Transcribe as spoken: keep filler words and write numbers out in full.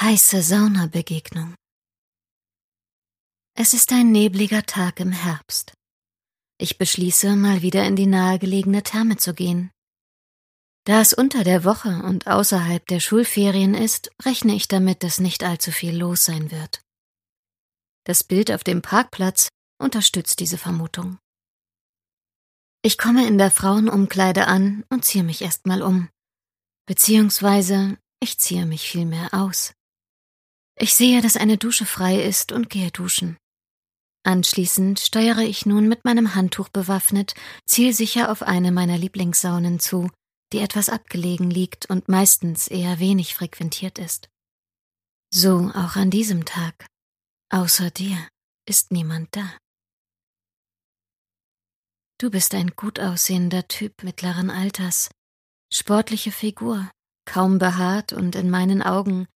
Heiße Saunabegegnung. Es ist ein nebliger Tag im Herbst. Ich beschließe, mal wieder in die nahegelegene Therme zu gehen. Da es unter der Woche und außerhalb der Schulferien ist, rechne ich damit, dass nicht allzu viel los sein wird. Das Bild auf dem Parkplatz unterstützt diese Vermutung. Ich komme in der Frauenumkleide an und ziehe mich erstmal um. Beziehungsweise, ich ziehe mich vielmehr aus. Ich sehe, dass eine Dusche frei ist und gehe duschen. Anschließend steuere ich nun mit meinem Handtuch bewaffnet zielsicher auf eine meiner Lieblingssaunen zu, die etwas abgelegen liegt und meistens eher wenig frequentiert ist. So auch an diesem Tag. Außer dir ist niemand da. Du bist ein gut aussehender Typ mittleren Alters, sportliche Figur, kaum behaart und in meinen Augen